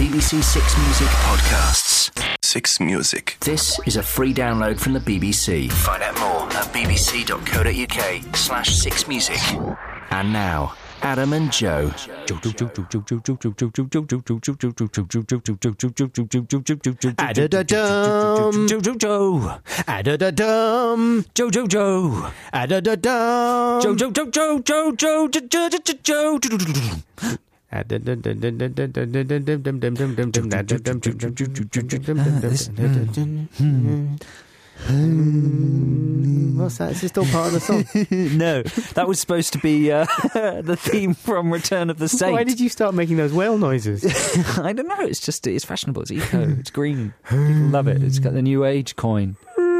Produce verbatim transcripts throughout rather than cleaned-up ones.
B B C Six Music podcasts. Six Music. This is a free download from the B B C. Find out more at bbc.co.uk slash six music. And now, Adam and Joe. A-da-da-dum. Joe. A-da-da-dum. Joe, Joe, Joe. A-da-da-dum. Joe, Joe, Joe, Joe, Joe, Joe, Joe, Joe, Joe. What's that? Is this still part of the song? No, that was supposed to be uh, the theme from Return of the Saint. Why did you start making those whale noises? I don't know. It's just it's fashionable. It's eco. It's green. People love it. It's got the new age coin.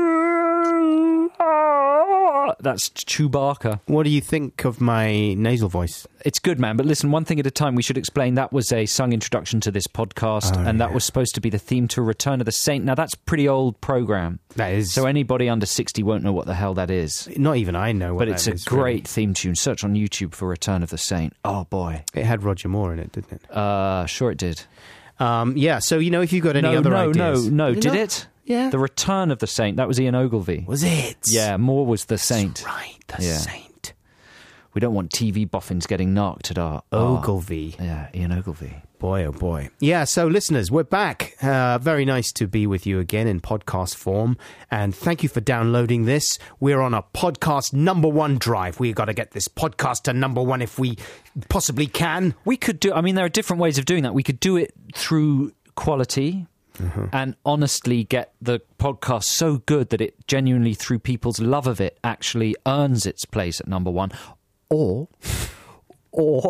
That's Chewbacca. What do you think of my nasal voice? It's good, man. But listen, one thing at a time. We should explain that was a sung introduction to this podcast, Oh, and that yeah. was supposed to be the theme to Return of the Saint. Now that's a pretty old program, That is... so anybody under sixty won't know what the hell that is. Not even I know what But that it's a is, great really. theme tune. Search on YouTube for Return of the Saint. Oh boy, It had Roger Moore in it, didn't it? uh, sure it did. Um, yeah, so, you know, if you've got any no, other no, ideas... no, no, You Did know- it? Yeah. The Return of the Saint. That was Ian Ogilvy. Was it? Yeah, Moore was the saint. That's right, the Yeah. saint. We don't want T V boffins getting narked at our... our- Ogilvy. Yeah, Ian Ogilvy. Boy, oh boy. Yeah, so listeners, we're back. Uh, very nice to be with you again in podcast form. And thank you for downloading this. We're on a podcast number one drive. We've got to get this podcast to number one if we possibly can. We could do... I mean, there are different ways of doing that. We could do it through quality... Mm-hmm. And honestly get the podcast so good that it genuinely, through people's love of it, actually earns its place at number one. Or, or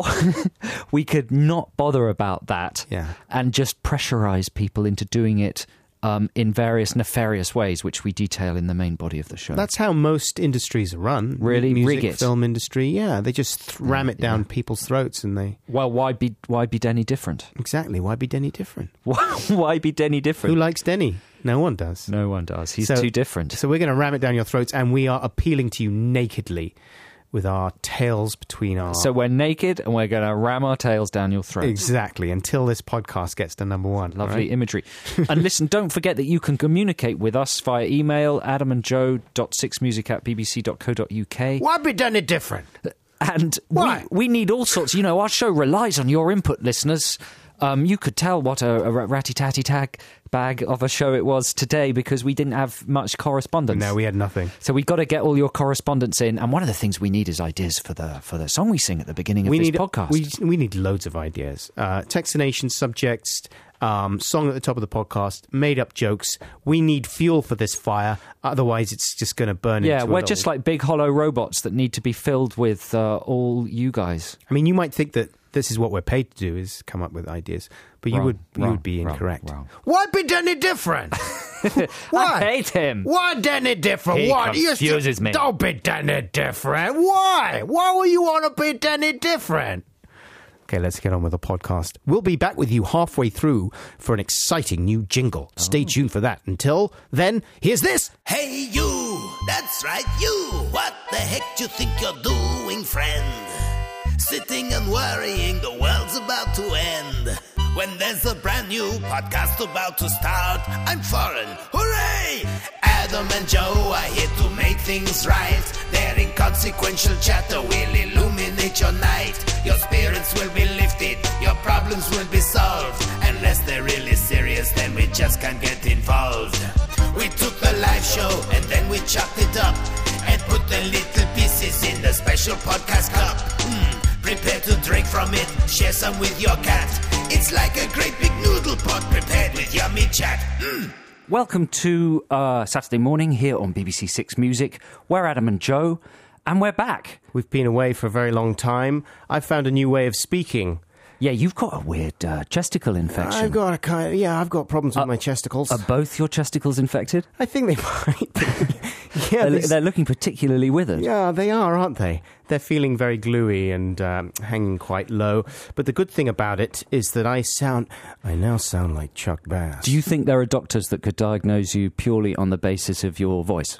we could not bother about that Yeah. and just pressurize people into doing it um, in various nefarious ways, which we detail in the main body of the show. That's how most industries are run. Really? Music, Rig it. film industry. Yeah, they just th- ram it down people's throats and they... Well, why be why be Denny different? Exactly. Why be Denny different? Why, why be Denny Who different? likes Denny? No one does. No one does. He's So- too different. So we're going to ram it down your throats and we are appealing to you nakedly with our tails between our... So we're naked and we're going to ram our tails down your throat. Exactly, until this podcast gets to number one. Lovely right? imagery. And listen, don't forget that you can communicate with us via email, adamandjoe.sixmusic at bbc.co.uk. Why be done it different? And Why? we, we need all sorts. You know, our show relies on your input, listeners. Um, you could tell what a, a ratty-tatty-tag bag of a show it was today because we didn't have much correspondence. No, we had nothing. So we've got to get all your correspondence in. And one of the things we need is ideas for the for the song we sing at the beginning of We this need podcast. We, we need loads of ideas. Uh, Textination subjects, um, song at the top of the podcast, made up jokes. We need fuel for this fire. Otherwise, it's just going to burn yeah, into a we're little- just like big hollow robots that need to be filled with uh, all you guys. I mean, you might think that this is what we're paid to do, is come up with ideas. But you Wrong, would you wrong, would be wrong, incorrect. wrong. Why be done it different? I Why? hate him. Why done it different? He Why? You confuses should- me. Don't be done it different. Why? Why will you want to be done it different? Okay, let's get on with the podcast. We'll be back with you halfway through for an exciting new jingle. Stay tuned for that. Until then, here's this. Hey you, that's right you. What the heck do you think you're doing, friend? Sitting and worrying the world's about to end. When there's a brand new podcast about to start, I'm foreign, hooray! Adam and Joe are here to make things right. Their inconsequential chatter will illuminate your night. Your spirits will be lifted, your problems will be solved. Unless they're really serious, then we just can't get involved. We took the live show and then we chopped it up and put the little pieces in the special podcast cup. Mm, prepare to drink from it, share some with your cat. It's like a great big noodle pot prepared with yummy chat. Mm. Welcome to uh, Saturday morning here on B B C Six Music. We're Adam and Joe, and we're back. We've been away for a very long time. I've found a new way of speaking. Yeah, you've got a weird uh, chesticle infection. I've got a kind of, yeah, I've got problems with Uh, my chesticles. Are both your chesticles infected? I think they might be. yeah, They're, they, they're looking particularly withered. yeah, they are, aren't they? They're feeling very gluey and um, hanging quite low. But the good thing about it is that I sound, I now sound like Chuck Bass. Do you think there are doctors that could diagnose you purely on the basis of your voice?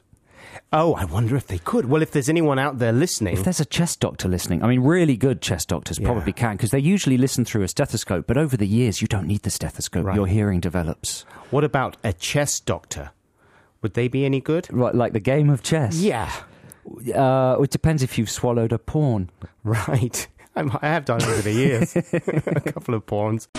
Oh, I wonder if they could. Well, if there's anyone out there listening... If there's a chest doctor listening, I mean, really good chest doctors Yeah. probably can, because they usually listen through a stethoscope, but over the years, you don't need the stethoscope. Right. Your hearing develops. What about a chess doctor? Would they be any good? Right, like the game of chess? Yeah. Uh, it depends if you've swallowed a pawn. Right. I'm, I have done over the years. A couple of pawns.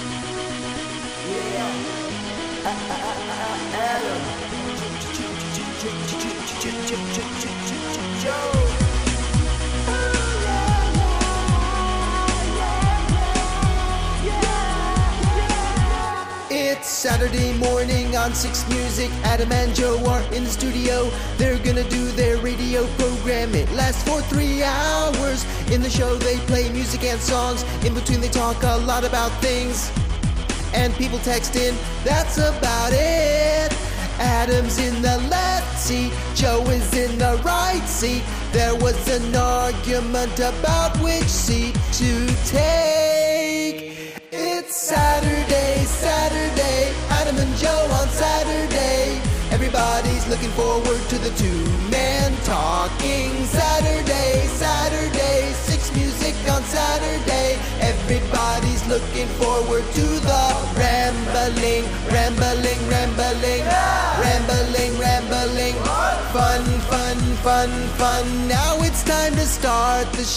It's Saturday morning on Six Music. Adam and Joe are in the studio. They're gonna do their radio program. It lasts for three hours. In the show they play music and songs. In between they talk a lot about things. And people text in, that's about it. Adam's in the left seat, Joe is in the right seat. There was an argument about which seat to take. It's Saturday, Saturday, Adam and Joe on Saturday. Everybody's looking forward to the two-man talking. Saturday, Saturday, Six Music on Saturday. Everybody's looking forward to the rambling, rambling, rambling, rambling, rambling. Fun, fun, fun, fun. Now it's time to start the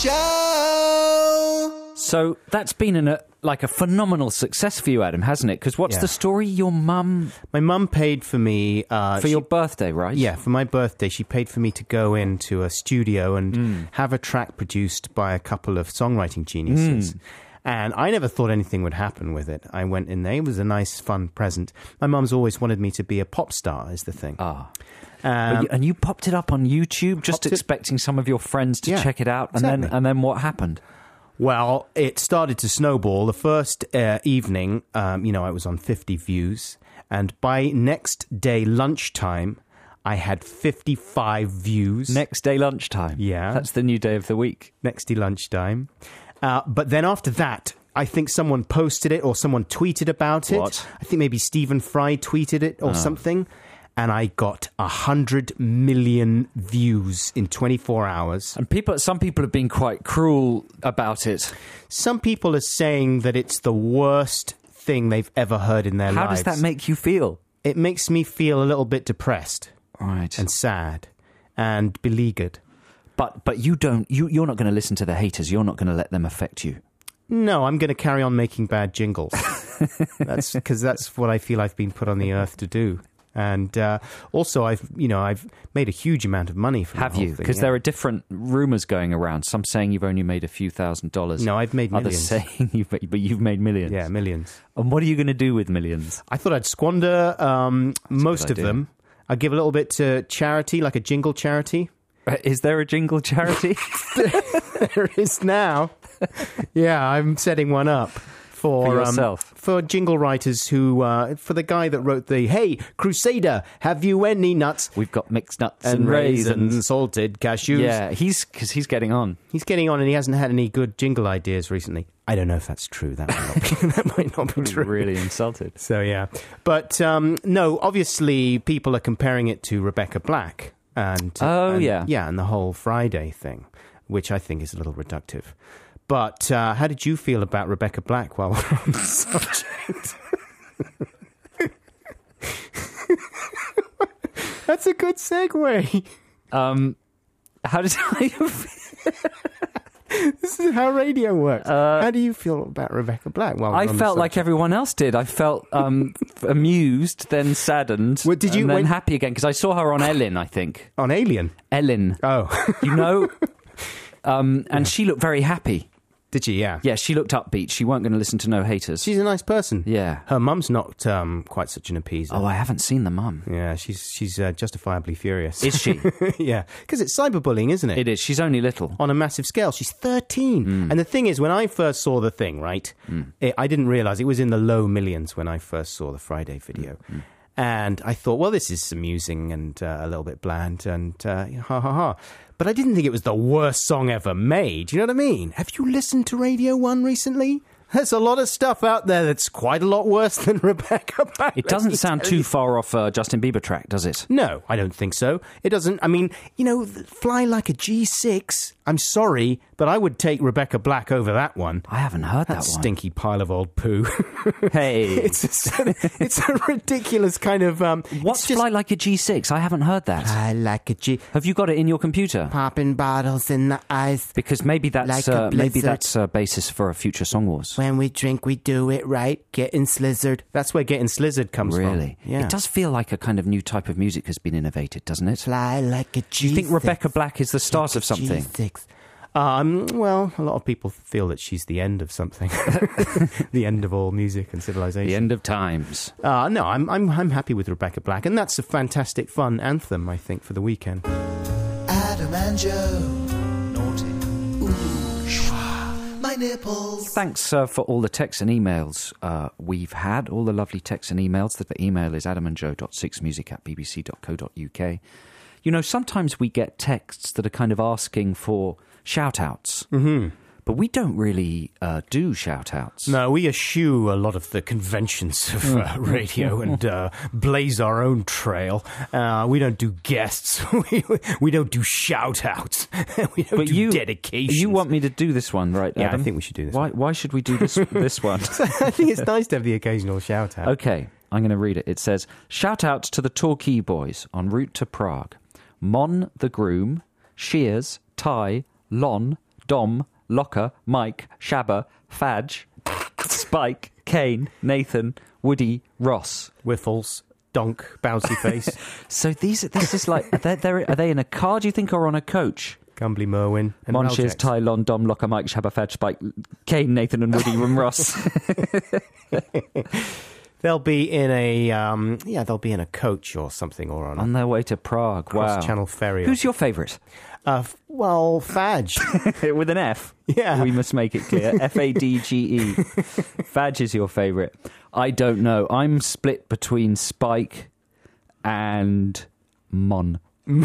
show. So that's been an, a, like a phenomenal success for you, Adam, hasn't it? Because what's Yeah. the story? Your mum... My mum paid for me... Uh, For she- your birthday, right? Yeah, for my birthday, she paid for me to go into a studio and Mm. have a track produced by a couple of songwriting geniuses. Mm. And I never thought anything would happen with it. I went in there. It was a nice, fun present. My mum's always wanted me to be a pop star, is the thing. Ah. Um, But you- and you popped it up on YouTube, just Popped it- expecting some of your friends to Yeah, check it out, and then exactly. and then what happened? Well, it started to snowball. The first uh, evening, um, you know, I was on fifty views. And by next day lunchtime, I had fifty-five views. Next day lunchtime. Yeah. That's the new day of the week. Next day lunchtime. Uh, but then after that, I think someone posted it or someone tweeted about it. What? I think maybe Stephen Fry tweeted it or something. And I got a hundred million views in twenty-four hours. And people, some people have been quite cruel about it. Some people are saying that it's the worst thing they've ever heard in their How lives. does that make you feel? It makes me feel a little bit depressed Right. and sad and beleaguered. But but you don't. You you're not going to listen to the haters. You're not going to let them affect you. No, I'm going to carry on making bad jingles. That's because that's what I feel I've been put on the earth to do. And uh, also, I've you know I've made a huge amount of money from Have the whole you? thing, Because yeah. there are different rumours going around. Some saying you've only made a few thousand dollars. No, I've made Others millions. saying you've but you've made millions. Yeah, millions. And what are you going to do with millions? I thought I'd squander um, most good of idea. them. I'd give a little bit to charity, like a jingle charity. Uh, Is there a jingle charity? There is now. Yeah, I'm setting one up for, For um, yourself? for jingle writers who uh, for the guy that wrote the "Hey Crusader, have you any nuts We've got mixed nuts and, and raisins. raisins, salted cashews?" Yeah, he's because he's getting on. He's getting on, and he hasn't had any good jingle ideas recently. I don't know if that's true. That might not be, that might not be true. Really insulted. So yeah, but um, no, obviously people are comparing it to Rebecca Black, and Oh, and- yeah. yeah, and the whole Friday thing, which I think is a little reductive. But uh, how did you feel about Rebecca Black while we're on the subject? That's a good segue. Um, how did I? This is how radio works. how do you feel about Rebecca Black? While we're I on the felt like subject? everyone else did. I felt um, amused, then saddened, Well, did you- and then when- happy again because I saw her on Ellen. I think on Alien. Ellen. Oh, You know, um, and she looked very happy. did she? Yeah. Yeah, she looked upbeat. She weren't going to listen to no haters. She's a nice person. Yeah. Her mum's not um, quite such an appeaser. Oh, I haven't seen the mum. Yeah, she's she's uh, justifiably furious. Is she? Yeah, because it's cyberbullying, isn't it? It is. She's only little. On a massive scale. She's thirteen. Mm. And the thing is, when I first saw the thing, right, it, I didn't realise it was in the low millions when I first saw the Friday video. Mm. And I thought, well, this is amusing and uh, a little bit bland and uh, ha ha ha. But I didn't think it was the worst song ever made. You know what I mean? Have you listened to Radio one recently? There's a lot of stuff out there that's quite a lot worse than Rebecca Black. It doesn't sound too far off a Justin Bieber track, does it? No, I don't think so. It doesn't. I mean, you know, Fly Like a G six. I'm sorry, but I would take Rebecca Black over that one. I haven't heard that, that one. Stinky pile of old poo. Hey. it's, a, it's a ridiculous kind of... Um, What's just, Fly Like a G six? I haven't heard that. Fly like a G... Have you got it in your computer? Popping bottles in the ice. Because maybe that's Like a uh, maybe blizzard. that's a basis for a future Song Wars. When we drink, we do it right. Getting slizzard. That's where Getting Slizzard comes from. Really? Yeah. It does feel like a kind of new type of music has been innovated, doesn't it? Fly like a G six. Do you think Rebecca Black is the start of something? G six. Um, well, a lot of people feel that she's the end of something. The end of all music and civilization. The end of times. Uh, no, I'm, I'm, I'm happy with Rebecca Black. And that's a fantastic, fun anthem, I think, for the weekend. Adam and Joe. Naughty. Ooh, shwa. My nipples. Thanks uh, for all the texts and emails uh, we've had, all the lovely texts and emails. That the email is adamandjoe dot six music at b b c dot co dot u k. You know, sometimes we get texts that are kind of asking for shout-outs. Mm-hmm. But we don't really uh, do shout-outs. No, we eschew a lot of the conventions of uh, radio and uh, blaze our own trail. Uh, we don't do guests. we, we don't do shout-outs. We don't but do you, dedications. You want me to do this one, right, Yeah, Adam? I think we should do this Why, one. why should we do this, this one? I think it's nice to have the occasional shout-out. Okay, I'm going to read it. It says, shout-outs to the Torquay boys en route to Prague. Mon the groom, Shears, Ty, Lon, Dom, Locker, Mike, Shabba, Fadge, Spike, Kane, Nathan, Woody, Ross. Whiffles, Donk, Bouncy Face, So these, this is like, are they, they're, are they in a car, do you think, or on a coach? Gumbly Merwin, and Mon, Raljex. Shears, Ty, Lon, Dom, Locker, Mike, Shabba, Fadge, Spike, Kane, Nathan, and Woody, and Ross. They'll be in a um, yeah, they'll be in a coach or something, or on a On their way to Prague. Wow. cross-channel ferry. Who's your favourite? uh, f- well, Fadge. With an F. Yeah. We must make it clear. F A D G E. Fadge is your favourite. I don't know. I'm split between Spike and Mon. Mon.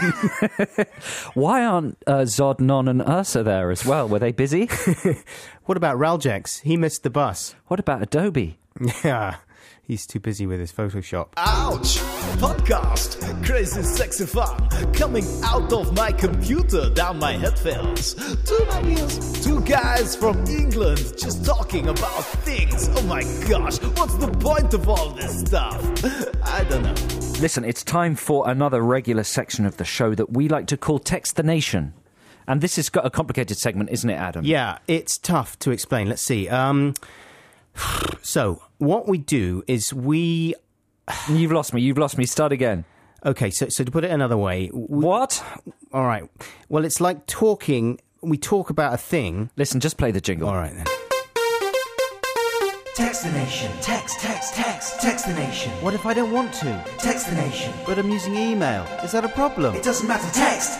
Why aren't uh, Zod, Non and Ursa there as well? Were they busy? What about Raljex? He missed the bus. What about Adobe? Yeah, he's too busy with his Photoshop. Ouch! Podcast! Crazy sexy fun coming out of my computer down my headphones. Two ideas, two guys from England just talking about things. Oh my gosh, what's the point of all this stuff? I don't know. Listen, it's time for another regular section of the show that we like to call Text the Nation. And this has got a complicated segment, isn't it, Adam? Yeah, it's tough to explain. Let's see. Um, so, what we do is we... You've lost me. You've lost me. Start again. Okay, so, so to put it another way... We, What? All right. Well, it's like talking... We talk about a thing... Listen, just play the jingle. All right, then. Text the nation. Text, text, text. Text the nation. What if I don't want to? Text the nation. But I'm using email. Is that a problem? It doesn't matter. Text.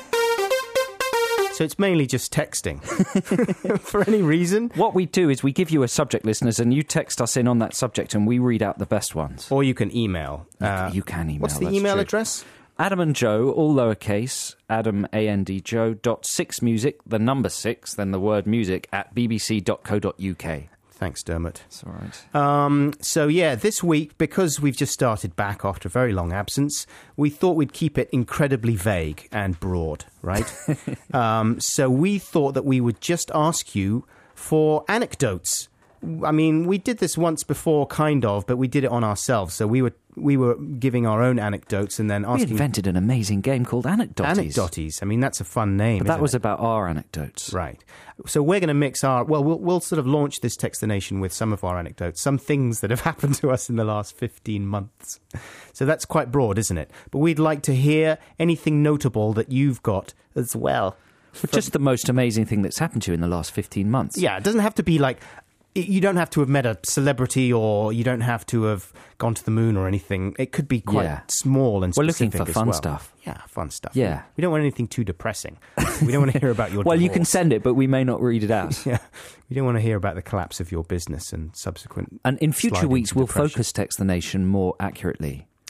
So it's mainly just texting. For any reason. What we do is we give you a subject, listeners, and you text us in on that subject, and we read out the best ones. Or you can email. Uh, you can email. What's the that's email true. address? Adam and Joe, all lowercase, Adam, A N D, Joe, dot six music, the number six, then the word music, at b b c dot co dot u k. Thanks, Dermot. That's all right. Um, so, yeah, this week, because we've just started back after a very long absence, we thought we'd keep it incredibly vague and broad, right? um, so we thought that we would just ask you for anecdotes. I mean, we did this once before, kind of, but we did it on ourselves. So we were we were giving our own anecdotes and then We asking... invented an amazing game called Anecdotes. Anecdotes. I mean, that's a fun name, But that isn't was it? about our anecdotes. Right. So we're going to mix our... Well, well, we'll sort of launch this Text the Nation with some of our anecdotes, some things that have happened to us in the last fifteen months. So that's quite broad, isn't it? But we'd like to hear anything notable that you've got as well. But just the most amazing thing that's happened to you in the last fifteen months. Yeah, it doesn't have to be like... You don't have to have met a celebrity or you don't have to have gone to the moon or anything. It could be quite Yeah. small and We're specific looking for as fun well. stuff. Yeah, fun stuff. Yeah. We don't want anything too depressing. We don't want to hear about your Well, you can divorce. send it, but we may not read it out. Yeah, we don't want to hear about the collapse of your business and subsequent. And in future sliding weeks, into we'll depression. focus Text the Nation more accurately.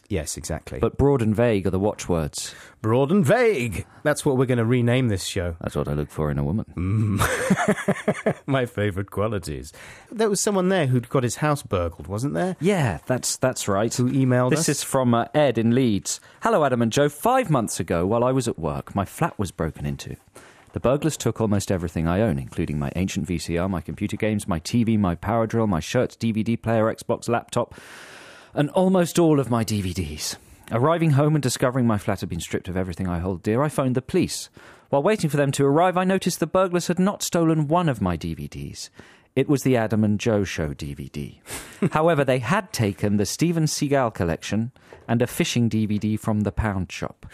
Yes, exactly. But broad and vague are the watchwords. Broad and vague. That's what we're going to rename this show. That's what I look for in a woman. Mm. My favourite qualities. There was someone there who'd got his house burgled, wasn't there? Yeah, that's that's right. Who emailed this us? This is from uh, Ed in Leeds. Hello, Adam and Joe. Five months ago, while I was at work, my flat was broken into. The burglars took almost everything I own, including my ancient V C R, my computer games, my T V, my power drill, my shirts, D V D player, Xbox, laptop, and almost all of my D V Ds. Arriving home and discovering my flat had been stripped of everything I hold dear, I phoned the police. While waiting for them to arrive, I noticed the burglars had not stolen one of my D V Ds. It was the Adam and Joe Show D V D. However, they had taken the Steven Seagal collection and a fishing D V D from the pound shop.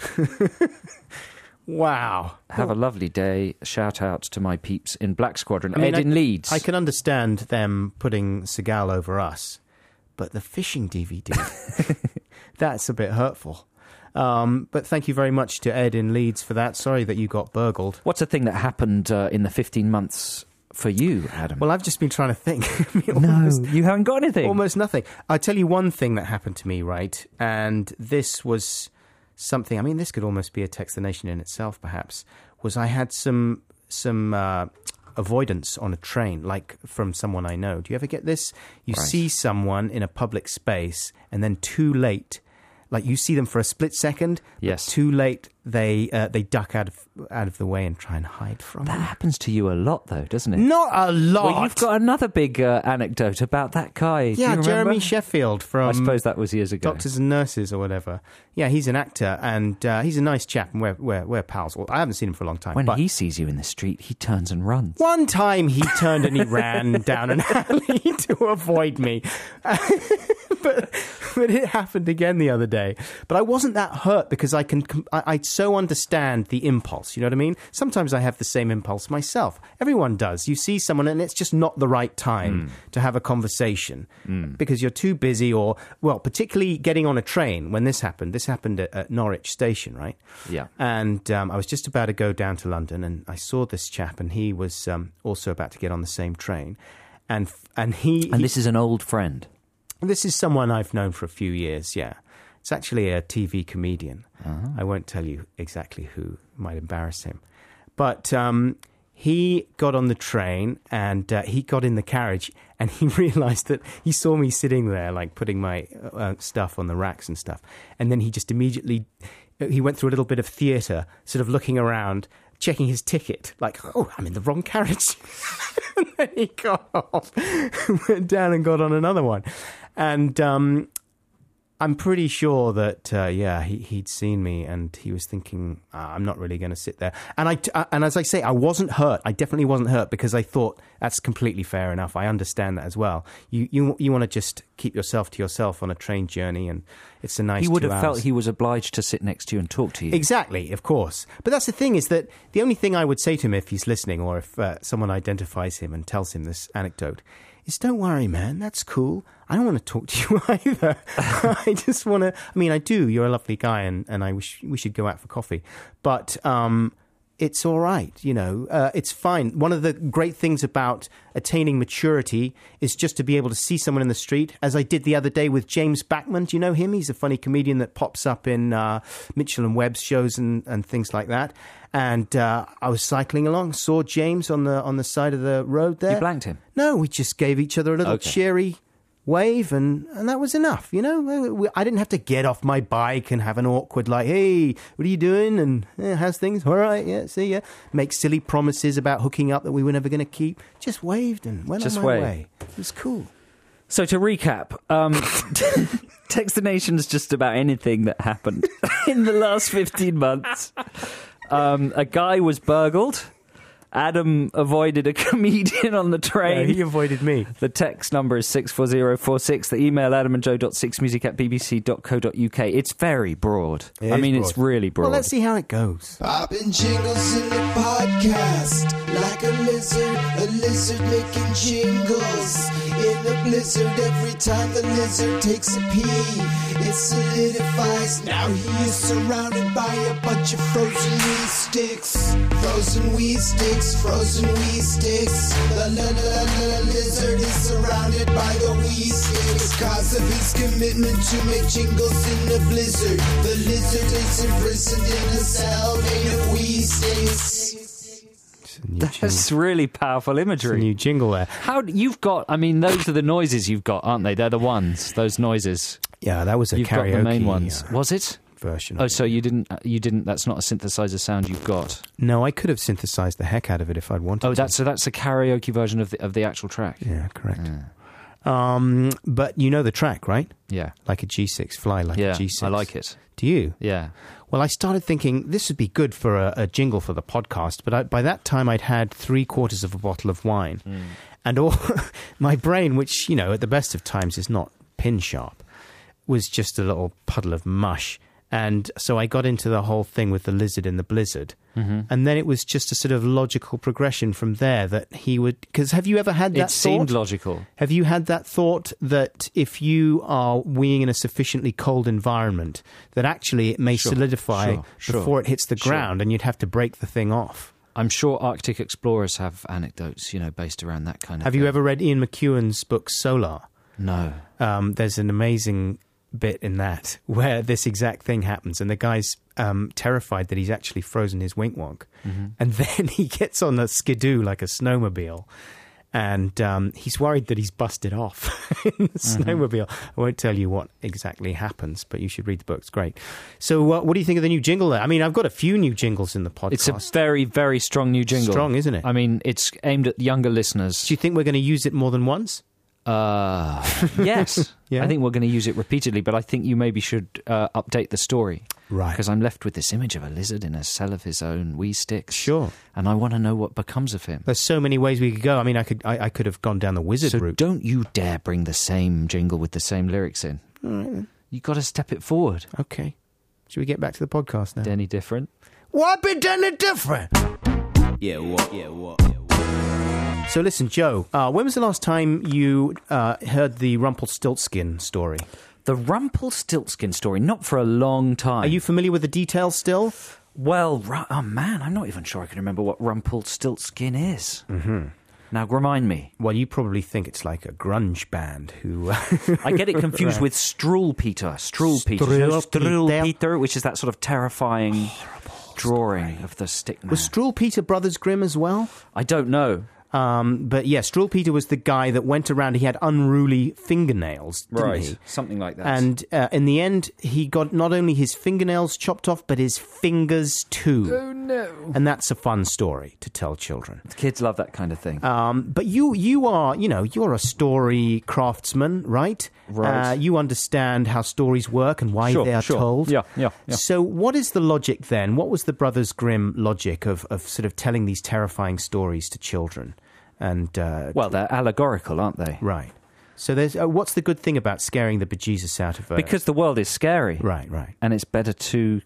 Wow. Have a lovely day. Shout out to my peeps in Black Squadron. I mean, Ed in I, Leeds. I can understand them putting Seagal over us, but the fishing D V D, that's a bit hurtful. Um, but thank you very much to Ed in Leeds for that. Sorry that you got burgled. What's a thing that happened uh, in the fifteen months for you, Adam? Well, I've just been trying to think. No, you haven't got anything. Almost nothing. I'll tell you one thing that happened to me, right? And this was something, I mean, this could almost be a Text the Nation in itself, perhaps, was I had some some uh, avoidance on a train, like from someone I know. Do you ever get this? You Right. see someone in a public space, and then too late, like you see them for a split second, Yes. but too late, they uh, they duck out of out of the way and try and hide from That you. happens to you a lot, though, doesn't it? Not a lot. Well, you've got another big uh, anecdote about that guy. Do yeah, you remember? Jeremy Sheffield from I suppose that was years ago. Doctors and Nurses or whatever. Yeah, he's an actor, and uh, he's a nice chap, and we're, we're, we're pals. Well, I haven't seen him for a long time. When but he sees you in the street, he turns and runs. one time he turned and he ran down an alley to avoid me. but, but it happened again the other day. But I wasn't that hurt because I can I, I so understand the impulse, you know what I mean? Sometimes I have the same impulse myself. Everyone does. You see someone and it's just not the right time mm. to have a conversation mm. because you're too busy or, well, particularly getting on a train when this happened. This happened at, at Norwich Station, right? Yeah. And um, I was just about to go down to London and I saw this chap and he was um, also about to get on the same train. And, and he... And he, this is an old friend. This is someone I've known for a few years, yeah. It's actually a T V comedian. Uh-huh. I won't tell you exactly who, might embarrass him. But um, he got on the train and uh, he got in the carriage and he realised that he saw me sitting there, like putting my uh, stuff on the racks and stuff. And then he just immediately, he went through a little bit of theatre, sort of looking around, checking his ticket, like, oh, I'm in the wrong carriage. And then he got off, went down and got on another one. And um, I'm pretty sure that, uh, yeah, he, he'd seen me and he was thinking, ah, I'm not really going to sit there. And I, uh, and as I say, I wasn't hurt. I definitely wasn't hurt because I thought that's completely fair enough. I understand that as well. You you you want to just keep yourself to yourself on a train journey and it's a nice He would two have hours. felt he was obliged to sit next to you and talk to you. Exactly, of course. But that's the thing is that the only thing I would say to him if he's listening or if uh, someone identifies him and tells him this anecdote is don't worry, man, that's cool. I don't want to talk to you either. I just want to, I mean, I do. You're a lovely guy and, and I wish we should go out for coffee. But um, it's all right, you know, uh, it's fine. One of the great things about attaining maturity is just to be able to see someone in the street, as I did the other day with James Backman. Do you know him? He's a funny comedian that pops up in uh, Mitchell and Webb's shows and, and things like that. And uh, I was cycling along, saw James on the on the side of the road there. You blanked him? No, we just gave each other a little Okay. cheery wave, and, and that was enough, you know? We- I didn't have to get off my bike and have an awkward, like, hey, what are you doing? And eh, how's things? All right, yeah, see ya. Make silly promises about hooking up that we were never going to keep. Just waved and went Just on my wave. way. It was cool. So to recap, um, Text the Nation's just about anything that happened in the last fifteen months. Um, a guy was burgled. Adam avoided a comedian on the train. Yeah, he avoided me. The text number is six four zero four six. The email adam and joe dot six music at b b c dot co dot u k. It's very broad. It I is mean, broad. it's really broad. Well, let's see how it goes. Popping jingles in the podcast like a lizard, a lizard making jingles in the blizzard. Every time the lizard takes a pee, it solidifies. Now he is surrounded by a bunch of frozen wee sticks. Frozen wee sticks sticks, frozen wee sticks. The l- l- l- lizard is surrounded by the wee sticks. Because of his commitment to make jingles in the blizzard, the lizard is imprisoned in a cell made of wee sticks. That's really powerful imagery. New jingle there. How you've got? I mean, those are the noises you've got, aren't they? They're the ones. Those noises. Yeah, that was a you've karaoke got the main ones. uh, Was it? version. Oh, of so it. you didn't? You didn't? That's not a synthesizer sound you've got. No, I could have synthesized the heck out of it if I'd wanted. Oh, to. that's so that's a karaoke version of the of the actual track. Yeah, correct. Um, but you know the track, right? Yeah, Like a G six, fly like yeah. a G six. I like it. Do you? Yeah. Well, I started thinking this would be good for a, a jingle for the podcast, but I, by that time I'd had three quarters of a bottle of wine. Mm. And all my brain, which, you know, at the best of times is not pin sharp, was just a little puddle of mush. And so I got into the whole thing with the lizard in the blizzard. Mm-hmm. And then it was just a sort of logical progression from there that he would... Because have you ever had that It seemed thought? logical. Have you had that thought that if you are weeing in a sufficiently cold environment, that actually it may Sure, solidify sure, sure, before it hits the sure. ground and you'd have to break the thing off? I'm sure Arctic explorers have anecdotes, you know, based around that kind of Have thing. you ever read Ian McEwan's book Solar? No. Um, there's an amazing bit in that where this exact thing happens and the guy's um, terrified that he's actually frozen his wink-wonk. Mm-hmm. And then he gets on a skidoo like a snowmobile and um, he's worried that he's busted off in the Mm-hmm. snowmobile. I won't tell you what exactly happens, but you should read the book. It's great. So uh, what do you think of the new jingle there? I mean, I've got a few new jingles in the podcast. It's a very, very strong new jingle. Strong, isn't it? I mean, it's aimed at younger listeners. Do you think we're going to use it more than once? Uh, yes. Yeah? I think we're going to use it repeatedly, but I think you maybe should uh, update the story. Right. Because I'm left with this image of a lizard in a cell of his own wee sticks. Sure. And I want to know what becomes of him. There's so many ways we could go. I mean, I could I, I could have gone down the wizard So route. don't you dare bring the same jingle with the same lyrics in. All right, then. You've got to step it forward. Okay. Should we get back to the podcast now? Any different? What be done it different? Yeah, what? Yeah, what? So listen, Joe, uh, when was the last time you uh, heard the Rumpelstiltskin story? The Rumpelstiltskin story, not for a long time. Are you familiar with the details still? Well, ru- oh man, I'm not even sure I can remember what Rumpelstiltskin is. Mm-hmm. Now, remind me. Well, you probably think it's like a grunge band who... I get it confused Right. with Struwwelpeter. Struwwelpeter. Struwwelpeter. Struwwelpeter, which is that sort of terrifying drawing of the stick man. Was Struwwelpeter Brothers Grimm as well? I don't know. Um, but yeah, Struwwelpeter was the guy that went around. He had unruly fingernails, didn't he? Something like that. And uh, in the end, he got not only his fingernails chopped off, but his fingers too. Oh, no. And that's a fun story to tell children. Kids love that kind of thing. Um, but you, you are, you know, you're a story craftsman, right? Right. Uh, you understand how stories work and why Sure, they are sure. told. Yeah, yeah, yeah. So what is the logic then? What was the Brothers Grimm logic of, of sort of telling these terrifying stories to children? And uh, Well, they're allegorical, aren't they? right. So there's uh, what's the good thing about scaring the bejesus out of a... Because the world is scary. Right, right. And it's better to...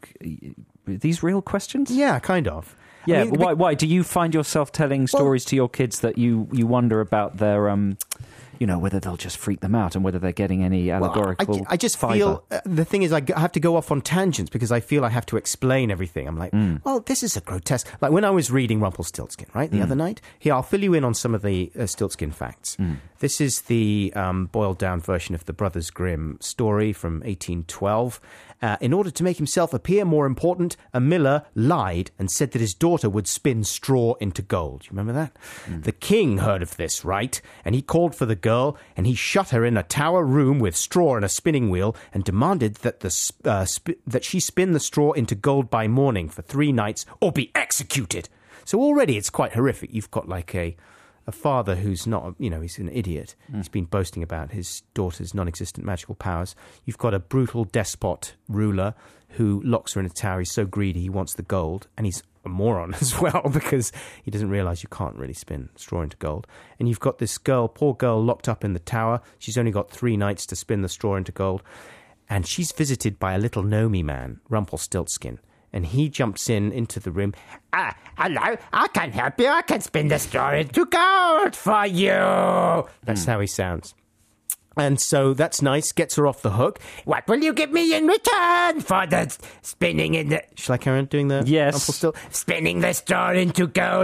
These real questions? Yeah, kind of. Yeah, I mean, but why, why? Do you find yourself telling stories to your kids that you, you wonder about their... Um, you know, whether they'll just freak them out and whether they're getting any Well, allegorical I, I just fibre. feel uh, the thing is I, g- I have to go off on tangents because I feel I have to explain everything. I'm like, Mm. well, this is a grotesque. Like when I was reading Rumpelstiltskin, right, the other night. Here, I'll fill you in on some of the uh, Stiltskin facts. Mm. This is the um, boiled down version of the Brothers Grimm story from eighteen twelve. Uh, in order to make himself appear more important, a miller lied and said that his daughter would spin straw into gold. You remember that? Mm. The king heard of this, right? And he called for the girl, and he shut her in a tower room with straw and a spinning wheel, and demanded that the sp- uh, sp- that she spin the straw into gold by morning for three nights, or be executed. So already it's quite horrific. You've got like a a father who's not, you know, he's an idiot. Mm. He's been boasting about his daughter's non-existent magical powers. You've got a brutal despot ruler who locks her in a tower. He's so greedy, he wants the gold. And he's a moron as well because he doesn't realise you can't really spin straw into gold. And you've got this girl, poor girl, locked up in the tower. She's only got three nights to spin the straw into gold. And she's visited by a little gnomey man, Rumpelstiltskin. And he jumps in into the room. Ah, hello, I can help you. I can spin the straw into gold for you. That's mm. how he sounds. And so that's nice. Gets her off the hook. What will you give me in return for the spinning in the... Shall I carry on doing the... Yes. Rumpelstil- spinning the straw into gold.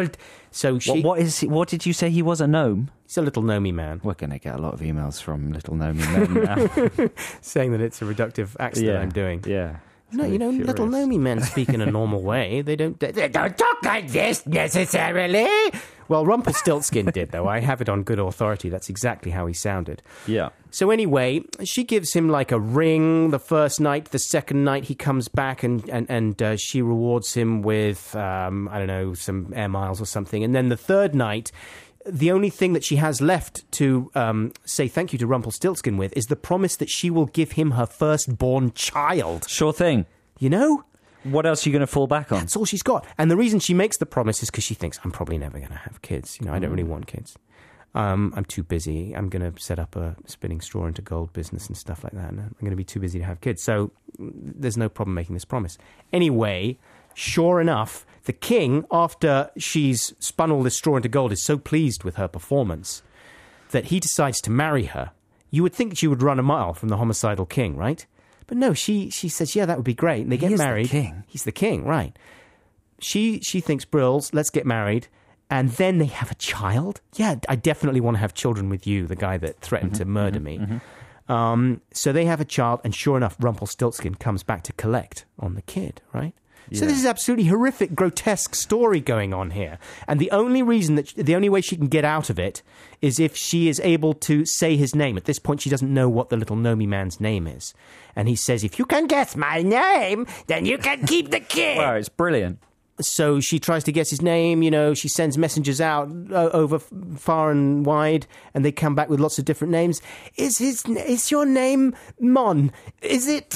So she, What, what is? He, what did you say he was? A gnome? he's a little gnomey man, We're going to get a lot of emails from little gnomey men now. saying that it's a reductive accent yeah, I'm doing. Yeah. No, you know, little gnomey men speak in a normal way. They don't. They don't talk like this necessarily. Well, Rumpelstiltskin did, though. I have it on good authority. That's exactly how he sounded. Yeah. So anyway, she gives him like a ring the first night. The second night he comes back and, and, and uh, she rewards him with, um, I don't know, some air miles or something. And then the third night, the only thing that she has left to um, say thank you to Rumpelstiltskin with is the promise that she will give him her firstborn child. Sure thing. You know? What else are you going to fall back on? That's all she's got. And the reason she makes the promise is because she thinks, I'm probably never going to have kids. You know, I don't really want kids. Um, I'm too busy. I'm going to set up a spinning straw into gold business and stuff like that. And I'm going to be too busy to have kids. So there's no problem making this promise. Anyway, sure enough, the king, after she's spun all this straw into gold, is so pleased with her performance that he decides to marry her. You would think she would run a mile from the homicidal king, right? But no, she she says, yeah, that would be great. And they He get is the married. king. He's the king, right. She she thinks, Brills, let's get married. And then they have a child. Yeah, I definitely want to have children with you, the guy that threatened Mm-hmm, to murder mm-hmm, me. Mm-hmm. Um, so they have a child, and sure enough, Rumpelstiltskin comes back to collect on the kid, right? So Yeah. this is absolutely horrific, grotesque story going on here. And the only reason that, the only way she can get out of it is if she is able to say his name. At this point, she doesn't know what the little gnomey man's name is. And he says, if you can guess my name, then you can keep the kid. Wow, it's brilliant. So she tries to guess his name, you know, she sends messengers out uh, over f- far and wide, and they come back with lots of different names. Is his, is your name Mon? Is it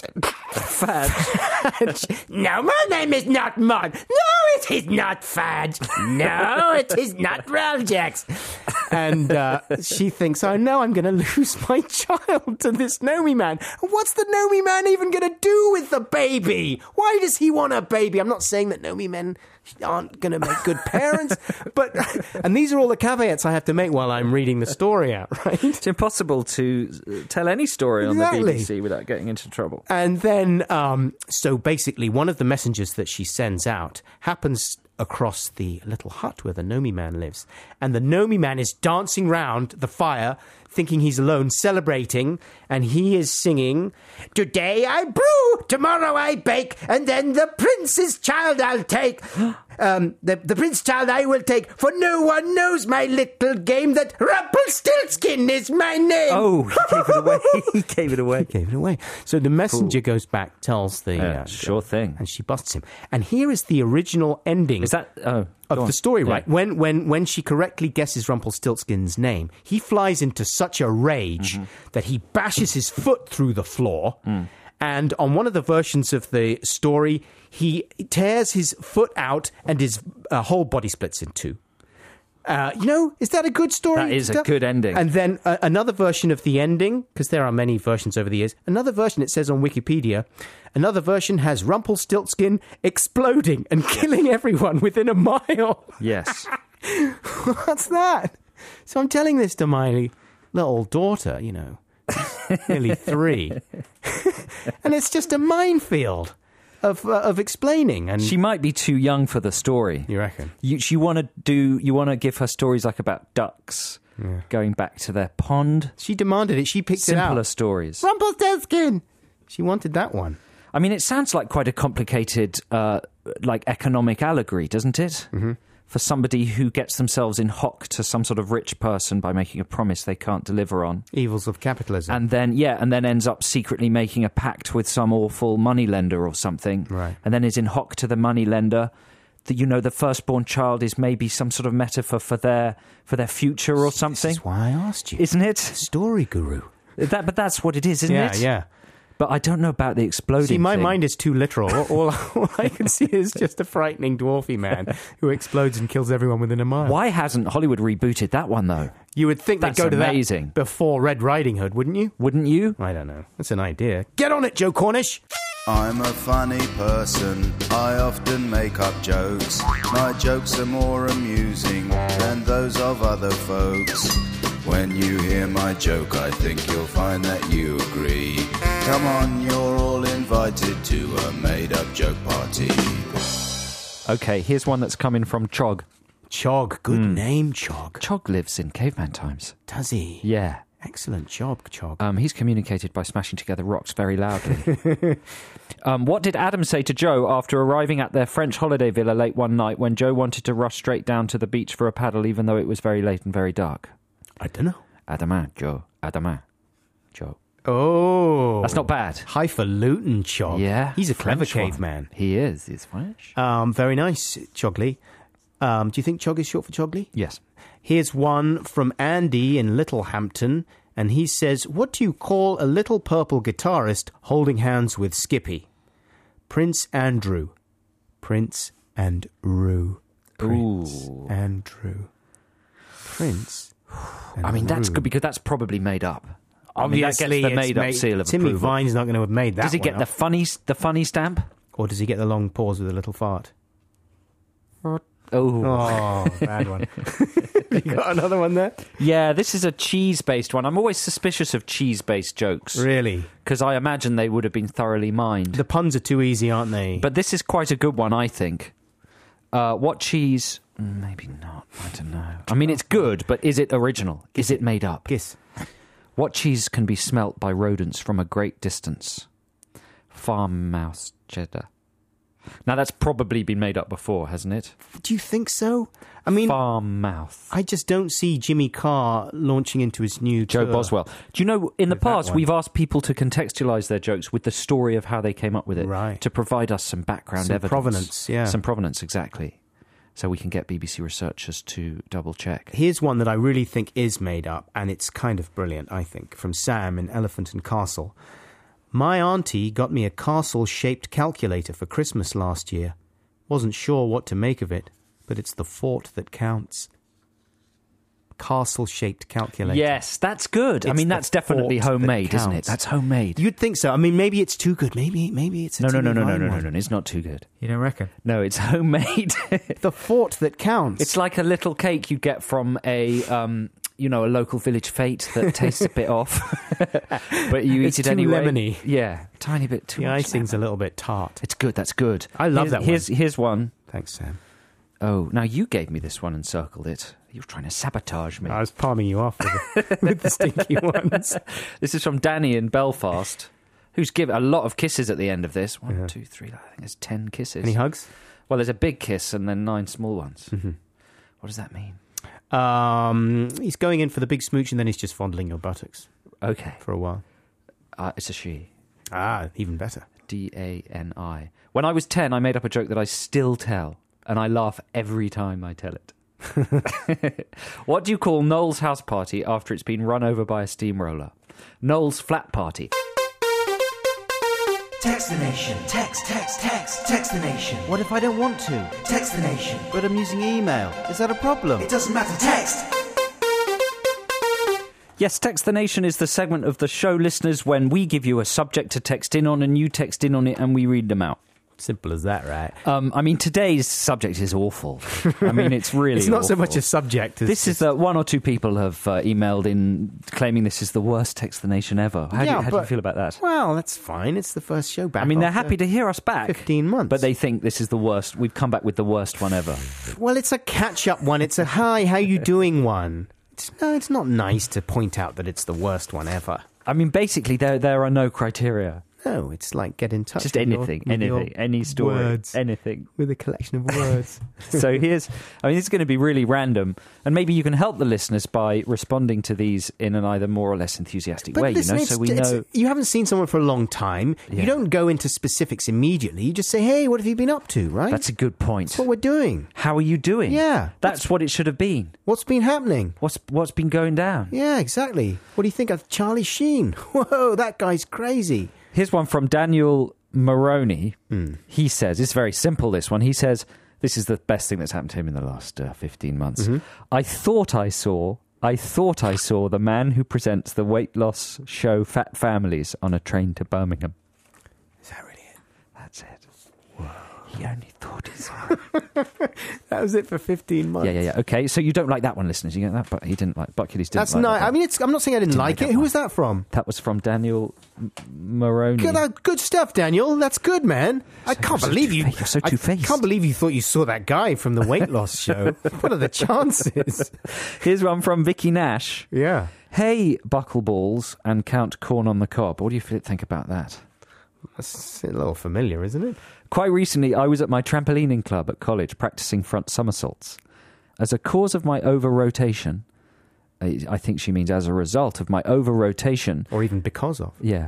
Fudge? No, my name is not Mon. No, it is not Fudge. No, it is not Raljax. And uh, she thinks, oh no, I'm going to lose my child to this gnomey man. What's the gnomey man even going to do with the baby? Why does he want a baby? I'm not saying that gnomey men aren't going to make good parents, but and these are all the caveats I have to make while I'm reading the story out, right? It's impossible to tell any story Exactly. on the B B C without getting into trouble. And then, um, so basically, one of the messengers that she sends out happens across the little hut where the gnomey man lives, and the gnomey man is dancing round the fire, thinking he's alone, celebrating, and he is singing, today I brew, tomorrow I bake, and then the prince's child I'll take. Um, the, the prince's child I will take, for no one knows my little game that Rumpelstiltskin is my name. Oh, he gave it away. He gave it away. Gave it away. So the messenger goes back, tells the... Yeah, uh, sure thing. And she busts him. And here is the original ending... Is that... Oh, of go on. the story, Yeah. right? When when when she correctly guesses Rumpelstiltskin's name, he flies into such a rage Mm-hmm. that he bashes his foot through the floor. Mm. And on one of the versions of the story, he tears his foot out and his uh, whole body splits in two. Uh, you know, is that a good story? That is a stuff? good ending. And then uh, another version of the ending, because there are many versions over the years, another version, it says on Wikipedia, another version has Rumpelstiltskin exploding and killing everyone within a mile. Yes. What's that? So I'm telling this to my little daughter, you know, nearly three. And it's just a minefield of uh, of explaining. And She might be too young for the story. you reckon? You, she want to do. You want to give her stories like about ducks going back to their pond. She demanded it. She picked it Simpler out. stories. Rumpelstiltskin. She wanted that one. I mean, it sounds like quite a complicated, uh, like economic allegory, doesn't it? Mm-hmm. For somebody who gets themselves in hock to some sort of rich person by making a promise they can't deliver on. Evils of capitalism. And then, yeah, and then ends up secretly making a pact with some awful moneylender or something. Right. And then is in hock to the moneylender. That, you know, the firstborn child is maybe some sort of metaphor for their for their future or something. This is why I asked you. Isn't it? Story guru. That, but that's what it is, isn't yeah, it? yeah. But I don't know about the exploding See, my thing. mind is too literal. All, all I can see is just a frightening dwarfy man who explodes and kills everyone within a mile. Why hasn't Hollywood rebooted that one, though? You would think That's they'd go to amazing. that before Red Riding Hood, wouldn't you? Wouldn't you? I don't know. That's an idea. Get on it, Joe Cornish. I'm a funny person, I often make up jokes. My jokes are more amusing than those of other folks. When you hear my joke, I think you'll find that you agree. Come on, you're all invited to a made-up joke party. Okay, here's one that's coming from Chog. Chog. Good name, Chog. Chog lives in caveman times. Does he? Yeah. Excellent job, Chog. Um, he's communicated by smashing together rocks very loudly. um, what did Adam say to Joe after arriving at their French holiday villa late one night when Joe wanted to rush straight down to the beach for a paddle even though it was very late and very dark? I don't know. Adama, Joe. Adama, Joe. Oh. That's not bad. Highfalutin Chog. Yeah. He's a clever French one. caveman. He is. He's French. Um, very nice, Chogly. Um, do you think Chog is short for Chogly? Yes. Here's one from Andy in Littlehampton, and he says, what do you call a little purple guitarist holding hands with Skippy? Prince Andrew. Prince and Rue. Prince Ooh. Andrew. Prince and I mean, that's Rue. good because that's probably made up. I mean, that Obviously, gets the it's made-up made- seal of Timmy approval. Vine's not going to have made that Does he one get the up. funny, the funny stamp? Or does he get the long pause with a little fart? Oh. Oh, bad one. You got another one there? Yeah, this is a cheese-based one. I'm always suspicious of cheese-based jokes. Really? Because I imagine they would have been thoroughly mined. The puns are too easy, aren't they? But this is quite a good one, I think. Uh, what cheese... Maybe not. I don't know. I mean, it's good, but is it original? Is it made up? Kiss. What cheese can be smelt by rodents from a great distance? Farm mouse cheddar. Now, that's probably been made up before, hasn't it? Do you think so? I mean, Farm mouth. I just don't see Jimmy Carr launching into his new Joe tour. Boswell. Do you know, in the With that past, one. we've asked people to contextualise their jokes with the story of how they came up with it. Right. To provide us some background Some evidence. provenance, yeah. Some provenance, exactly. So we can get B B C researchers to double check. Here's one that I really think is made up, and it's kind of brilliant, I think, from Sam in Elephant and Castle. My auntie got me a castle-shaped calculator for Christmas last year. Wasn't sure what to make of it, but it's the thought that counts. Castle-shaped calculator. Yes, that's good. I It's mean, the that's definitely thought that homemade, isn't it? counts. That's homemade. You'd think so. I mean, maybe it's too good. Maybe maybe it's a No, no, no, Timmy no, no, Vine no, no, one. no, no. It's not too good. You don't reckon? No, it's homemade. The thought that counts. It's like a little cake you get from a, um, you know, a local village fete that tastes a bit off, but you It's eat it too anyway. lemony. Yeah, tiny bit too the much. icing's lemon. a little bit tart. It's good. That's good. I love here's, that one. Here's here's one. Thanks, Sam. Oh, now you gave me this one and circled it. You were trying to sabotage me. I was palming you off with the, with the stinky ones. This is from Danny in Belfast, who's given a lot of kisses at the end of this. One, Yeah. two, three. I think there's ten kisses. Any hugs? Well, there's a big kiss and then nine small ones. Mm-hmm. What does that mean? Um, he's going in for the big smooch, and then he's just fondling your buttocks Okay, for a while. uh, it's a she. Ah, even better. D A N I. When I was ten, I made up a joke that I still tell, and I laugh every time I tell it. What do you call Noel's house party after it's been run over by a steamroller? Noel's flat party. Text the nation. Text, text, text. Text the nation. What if I don't want to? Text the nation. But I'm using email. Is that a problem? It doesn't matter. Text. Yes, Text the Nation is the segment of the show, listeners, when we give you a subject to text in on and you text in on it and we read them out. Simple as that, right? Um, I mean, today's subject is awful. I mean, it's really It's not so awful. much a subject as This is that one or two people have uh, emailed in claiming this is the worst Text the Nation ever. How, do, Yeah, you, how do you but- feel about that? Well, that's fine. It's the first show back. I mean, they're after happy to hear us back. fifteen months. But they think this is the worst. We've come back with the worst one ever. Well, it's a catch-up one. It's a hi, how you doing one. It's, no, it's not nice to point out that it's the worst one ever. I mean, basically, there there are no criteria. No, it's like get in touch. Just with your- anything, with your anything, any story, words, anything. with a collection of words. So here's, I mean, it's going to be really random, and maybe you can help the listeners by responding to these in an either more or less enthusiastic way. listen, you know, it's- so we it's- know. you haven't seen someone for a long time. Yeah. You don't go into specifics immediately. You just say, "Hey, what have you been up to?" Right? That's a good point. That's what we're doing. How are you doing? Yeah. that's what it should have been. What's been happening? What's what's been going down? Yeah, exactly. What do you think of Charlie Sheen? Whoa, that guy's crazy. Here's one from Daniel Maroney. Hmm. He says, it's very simple, this one. He says, this is the best thing that's happened to him in the last uh, fifteen months. Mm-hmm. I thought I saw, I thought I saw the man who presents the weight loss show Fat Families on a train to Birmingham. Is that really it? That's it. He only thought his... That was it for fifteen months. Yeah, yeah, yeah. Okay, so you don't like that one, listeners. You get that, but he didn't like. Buck Hillies didn't That's like nice. that I mean, it's, I'm not saying I didn't, Didn't like like it. that Who one. was that from? That was from Daniel M- Maroney. Good, uh, good stuff, Daniel. That's good, man. I can't so believe you. two-faced. You're so I two-faced. can't believe you thought you saw that guy from the weight loss show. What are the chances? Here's one from Vicky Nash. Yeah. Hey, Buckleballs and Count Corn on the Cob. What do you f- think about that? That's a little familiar, isn't it? Quite recently, I was at my trampolining club at college practicing front somersaults. As a cause of my over-rotation, I I think she means as a result of my over-rotation, Or even because of. yeah,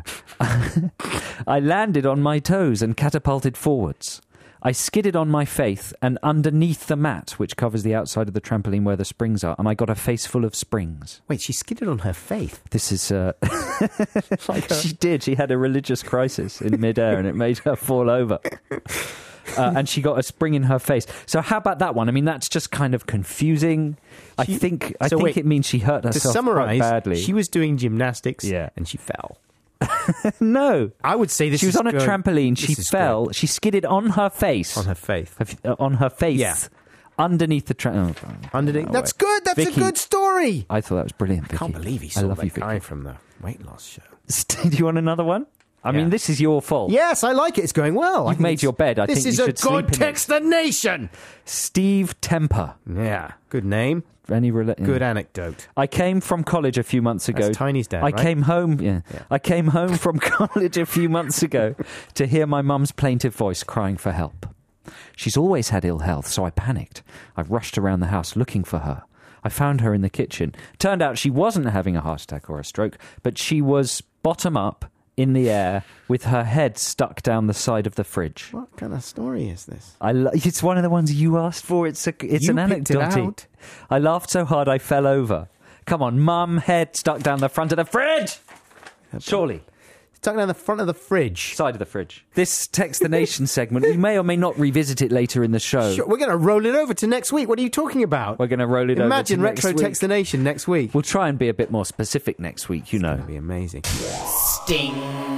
I landed on my toes and catapulted forwards. I skidded on my face and underneath the mat, which covers the outside of the trampoline where the springs are, and I got a face full of springs. Wait, she skidded on her face. This is... Uh, Like a- she did. She had a religious crisis in midair and it made her fall over. Uh, and she got a spring in her face. So how about that one? I mean, that's just kind of confusing. I She- think I so think wait, it means she hurt To herself summarise, quite badly. she was doing gymnastics Yeah. and she fell. no. I would say this She was is on a good. trampoline. She This is fell. good. She skidded on her face. On her face. Her- uh, on her face. Yeah. Underneath the trampoline. Oh, Underneath. no That's way. good. That's Vicky, a good story. I thought that was brilliant, Vicky. I can't believe he I saw love that you, Vicky. guy from the weight loss show. Do you want another one? I Yeah. mean, this is your fault. Yes, I like it. It's going well. I You've think made it's- your bed. I this think is you a should sleep good in it. text the nation. Steve Temper. Yeah, good name. Any rela- Good anecdote. I came from college a few months ago. That's Tiny's dad, I right? came home. Yeah. Yeah. I came home from college a few months ago to hear my mum's plaintive voice crying for help. She's always had ill health, so I panicked. I rushed around the house looking for her. I found her in the kitchen. Turned out she wasn't having a heart attack or a stroke, but she was bottom up in the air with her head stuck down the side of the fridge. What kind of story is this? I lo- it's one of the ones you asked for. It's a, it's You an picked it anecdote. out. I laughed so hard I fell over. Come on, mum, head stuck down the front of the fridge. Surely. Stuck down the front of the fridge. Side of the fridge. This Text the Nation segment, we may or may not revisit it later in the show. Sure, we're going to roll it over to next week. What are you talking about? We're going to roll it Imagine over to Retro next Text week. the Nation next week. We'll try and be a bit more specific next week, you know. That'd be amazing. Sting.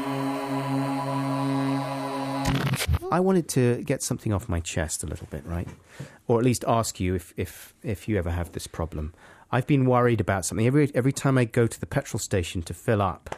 I wanted to get something off my chest a little bit, right? Or at least ask you if, if, if you ever have this problem. I've been worried about something. Every every time I go to the petrol station to fill up,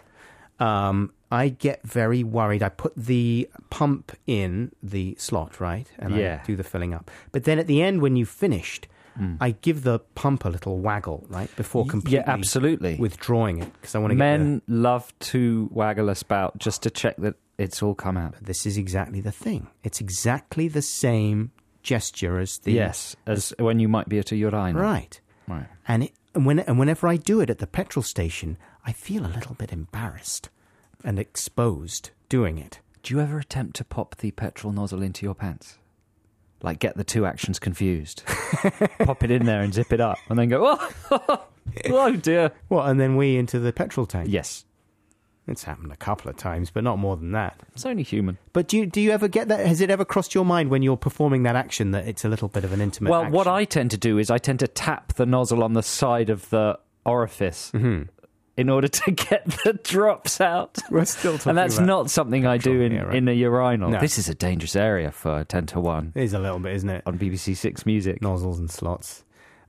um, I get very worried. I put the pump in the slot, right? And Yeah. I do the filling up. But then at the end, when you've finished, I give the pump a little waggle, right? Before completely Yeah, absolutely. withdrawing it. Because I want to get Men love to waggle a spout just to check that it's all come out. the... This is exactly the thing. It's exactly the same gesture as the... Yes, as when you might be at a urinal. Right. Right. And it, and when and whenever I do it at the petrol station, I feel a little bit embarrassed and exposed doing it. Do you ever attempt to pop the petrol nozzle into your pants? Like get the two actions confused. Pop it in there and zip it up and then go, oh, oh dear. What, and then wee into the petrol tank? Yes. It's happened a couple of times, but not more than that. It's only human. But do you, do you ever get that? Has it ever crossed your mind when you're performing that action that it's a little bit of an intimate Well, action? what I tend to do is I tend to tap the nozzle on the side of the orifice in order to get the drops out. We're still talking And that's about not something I do in, here, right? in a urinal. No. This is a dangerous area for ten to one It is a little bit, isn't it? on B B C Six Music. Nozzles and slots.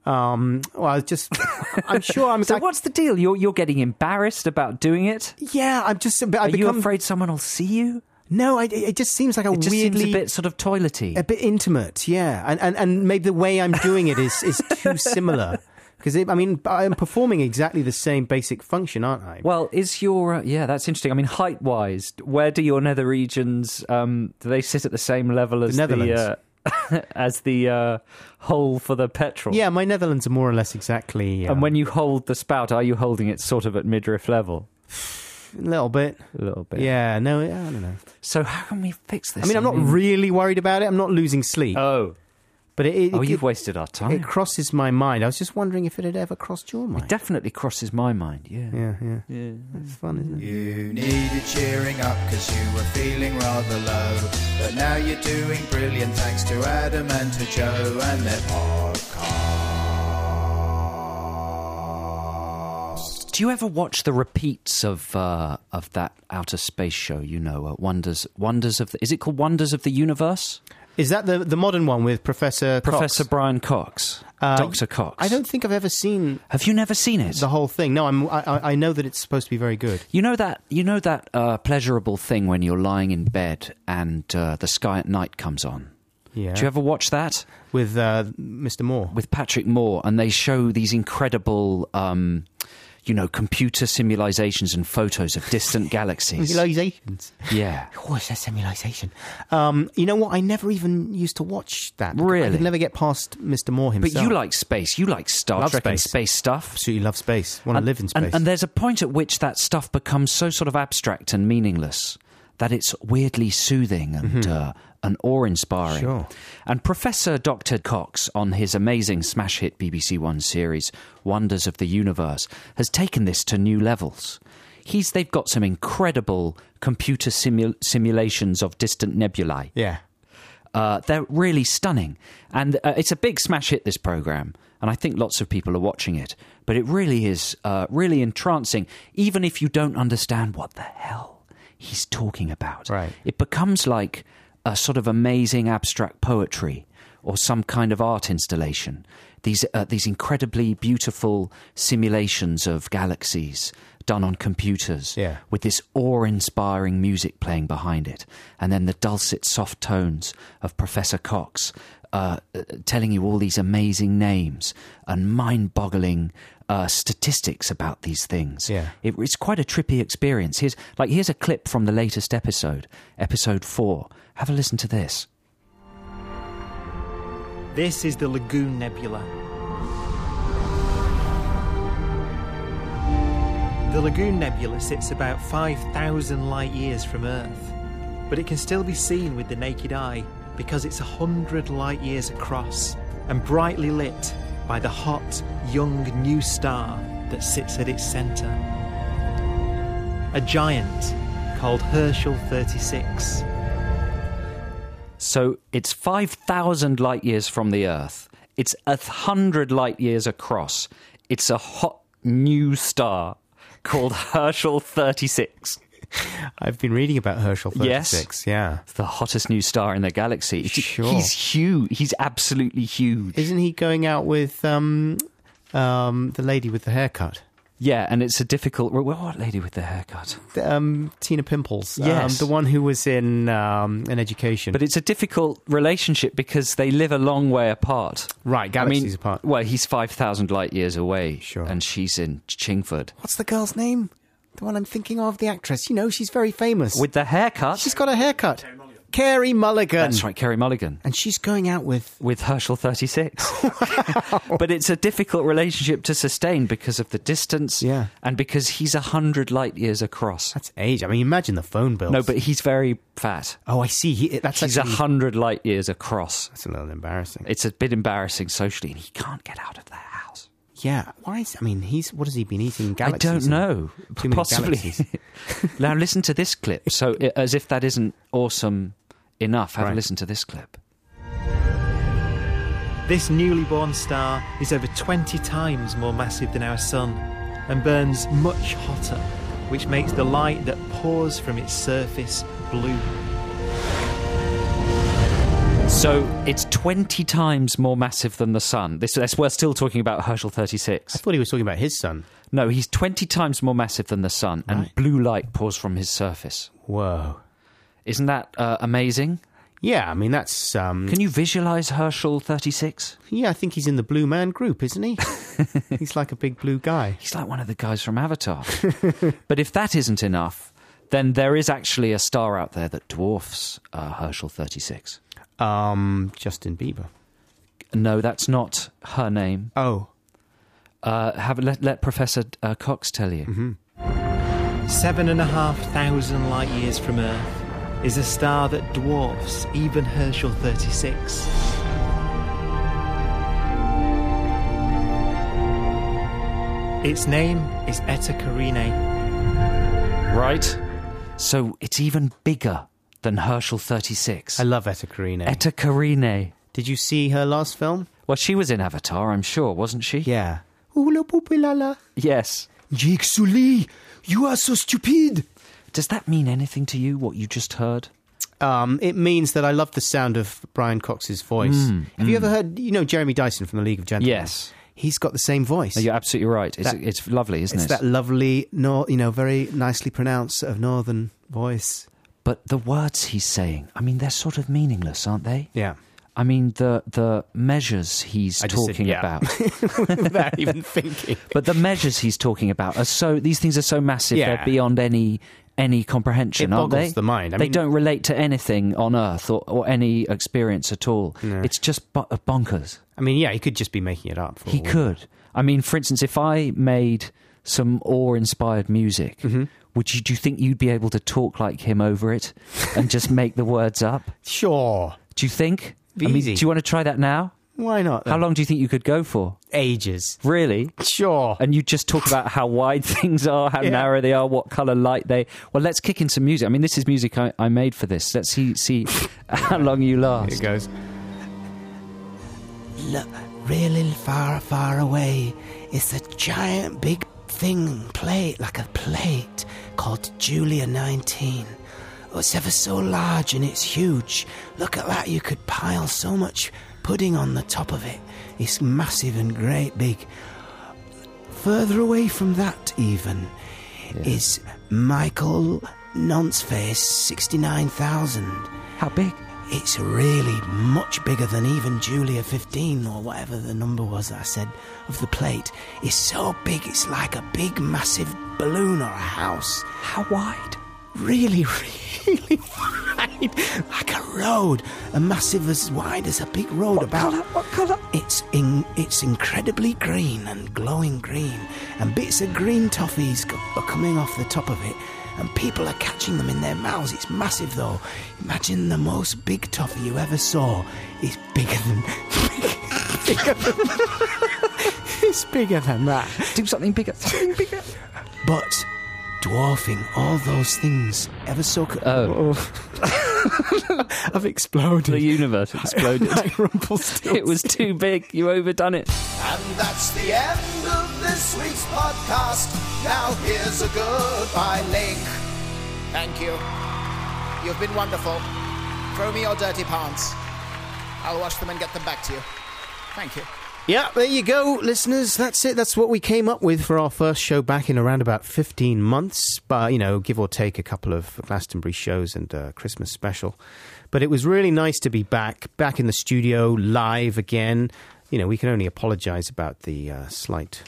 Um, well, it's just, I'm sure I'm... So I- what's the deal? You're you're getting embarrassed about doing it? Yeah, I'm just... I Are you become, afraid someone will see you? No, I, it just seems like a It just weirdly... seems a bit sort of toilety. A bit intimate, yeah. And, and, and maybe the way I'm doing it is, is too similar. Because, I mean, I'm performing exactly the same basic function, aren't I? Well, is your uh, yeah? That's interesting. I mean, height wise, where do your nether regions? Um, do they sit at the same level as the, Netherlands. uh, as the uh, hole for the petrol? Yeah, my Netherlands are more or less exactly... Um, And when you hold the spout, are you holding it sort of at midriff level? a little bit. A little bit. Yeah, no, I don't know. So how can we fix this? I mean, I'm not really worried about it. I'm not losing sleep. Oh, but it, it, oh, you've it, wasted our time. it crosses my mind. I was just wondering if it had ever crossed your mind. It definitely crosses my mind. Yeah. Yeah, yeah. Yeah. It's fun, isn't it? You needed cheering up because you were feeling rather low. But now you're doing brilliant thanks to Adam and to Joe and their podcast. Do you ever watch the repeats of uh, of that outer space show? You know, uh, Wonders Wonders of the, is it called Wonders of the Universe? Is that the the modern one with Professor Cox? Professor Brian Cox, Uh, Doctor Cox. I don't think I've ever seen Have you never seen it? the whole thing. No, I'm, I, I I know that it's supposed to be very good. You know that you know that uh, pleasurable thing when you're lying in bed and uh, the sky at night comes on. Yeah. Do you ever watch that With uh, Mister Moore. with Patrick Moore? And they show these incredible, um, you know, computer simulations and photos of distant galaxies. Simulations. Yeah, What's that simulation? Um, you know what? I never even used to watch that. Really? I could never get past Mister Moore but himself. you like space. You like Star Love Trek and space. space stuff. Absolutely love space. Want to And- live in space. And, and there's a point at which that stuff becomes so sort of abstract and meaningless that it's weirdly soothing and uh, and awe-inspiring. Sure. And Professor Doctor Cox, on his amazing smash hit B B C One series Wonders of the Universe, has taken this to new levels. He's they've got some incredible computer simu- simulations of distant nebulae. yeah. Uh, they're really stunning. And uh, it's a big smash hit, this programme. And I think lots of people are watching it. But it really is uh, really entrancing, even if you don't understand what the hell he's talking about. Right. It becomes like a sort of amazing abstract poetry or some kind of art installation. These, uh, these incredibly beautiful simulations of galaxies done on computers Yeah. with this awe-inspiring music playing behind it, and then the dulcet, soft tones of Professor Cox uh, uh, telling you all these amazing names and mind-boggling uh, statistics about these things. Yeah. It, it's quite a trippy experience. Here's like here's a clip from the latest episode, episode four. Have a listen to this. This is the Lagoon Nebula. The Lagoon Nebula sits about five thousand light years from Earth, but it can still be seen with the naked eye because it's one hundred light years across and brightly lit by the hot, young new star that sits at its centre. A giant called Herschel thirty-six. So it's five thousand light years from the Earth. It's one hundred light years across. It's a hot new star called Herschel thirty-six. I've been reading about Herschel thirty-six. Yes. Yeah. The hottest new star in the galaxy. Sure. He's huge. He's absolutely huge. Isn't he going out with um, um, the lady with the haircut? Yeah, and it's a difficult... What lady with the haircut? The, um, Tina Pimples. Yes. Um, the one who was in um, in Education. But it's a difficult relationship because they live a long way apart. Right, galaxies I mean, apart. Well, he's five thousand light years away. Sure. And she's in Chingford. What's the girl's name? The one I'm thinking of, the actress. You know, she's very famous. With the haircut? She's got a haircut. Carey Mulligan. That's right, Carey Mulligan. And she's going out with... With Herschel thirty-six. But it's a difficult relationship to sustain because of the distance. Yeah. And because he's one hundred light years across. That's age. I mean, imagine the phone bills. No, but he's very fat. Oh, I see. He, that's He's one actually... hundred light years across. That's a little embarrassing. It's a bit embarrassing socially, and he can't get out of the house. Yeah. Why is... I mean, he's... What has he been eating? I Galaxies don't know. Too many Possibly. galaxies. Now listen to this clip. So, i- as if that isn't awesome enough, have Right. a listen to this clip. This newly born star is over twenty times more massive than our Sun and burns much hotter, which makes the light that pours from its surface blue. So it's twenty times more massive than the Sun. This, this we're still talking about Herschel I thirty-six. thought he was talking about his son. No, he's twenty times more massive than the Sun, and Right. blue light pours from his surface. Whoa. Isn't that uh, amazing? Yeah, I mean, that's... Um, Can you visualize Herschel thirty-six? yeah, I think he's in the Blue Man Group, isn't he? He's like a big blue guy. He's like one of the guys from Avatar. But if that isn't enough, then there is actually a star out there that dwarfs uh, Herschel thirty-six. Um, Justin Bieber. No, that's not her name. Oh. Uh, have let, let Professor uh, Cox tell you. Mm-hmm. Seven and a half thousand light years from Earth is a star that dwarfs even Herschel thirty-six. Its name is Eta Carinae. Right? So it's even bigger than Herschel thirty-six. I love Eta Carinae. Eta Carinae. Did you see her last film? Well, she was in Avatar, I'm sure, wasn't she? Yeah. Oula poopilala. Yes. Jake Sully, you are so stupid. Does that mean anything to you, what you just heard? um, it means that I love the sound of Brian Cox's voice. Mm, Have you mm. ever heard, you know, Jeremy Dyson from the League of Gentlemen? Yes. He's got the same voice. You're absolutely right. It's, That- it's lovely, isn't It's it? that lovely, nor, you know, very nicely pronounced sort of northern voice. But the words he's saying, I mean, they're sort of meaningless, aren't they? Yeah. I mean, the the measures he's I just said talking yeah. about. Without even thinking. But the measures he's talking about are so, these things are so massive, Yeah. they're beyond any any comprehension, It aren't they? boggles the mind. I they mean- don't relate to anything on Earth or, or any experience at all. No. It's just bo- bonkers. I mean, yeah, he could just be making it up. For He all we know. could. I mean, for instance, if I made some awe-inspired music, Mm-hmm. would you, do you think you'd be able to talk like him over it and just make the words up? Sure. Do you think? Be I mean, easy. do you want to try that now? Why not? How then? long do you think you could go for? Ages. Really? Sure. And you just talk about how wide things are, how Yeah. narrow they are, what colour light they... Well, let's kick in some music. I mean, this is music I, I made for this. Let's see see how long you Here last. it goes. Look, really far, far away is a giant big thing, plate, like a plate, called Julia nineteen. Oh, it's ever so large and it's huge. Look at that, you could pile so much pudding on the top of it. It's massive and great big. Further away from that, even, is Michael Nonceface sixty-nine thousand. How big? It's really much bigger than even Julia fifteen or whatever the number was that I said of the plate. It's so big, it's like a big, massive balloon or a house. How wide? Really, really wide. Like a road. A massive as wide as a big road. What about colour? What colour? It's in, it's incredibly green and glowing green. And bits of green toffees go, are coming off the top of it. And people are catching them in their mouths. It's massive, though. Imagine the most big toffee you ever saw. It's bigger than... bigger than it's bigger than that. Do something bigger. Something bigger. But dwarfing all those things ever so... Co- Oh. I've exploded. The universe exploded. Like Rumpelstiltskin. It was too big. You overdone it. And that's the end of this week's podcast. Now here's a goodbye link. Thank you. You've been wonderful. Throw me your dirty pants. I'll wash them and get them back to you. Thank you. Yeah, there you go, listeners. That's it. That's what we came up with for our first show back in around about fifteen months. But, you know, give or take a couple of Glastonbury shows and a Christmas special. But it was really nice to be back, back in the studio, live again. You know, we can only apologise about the uh, slight,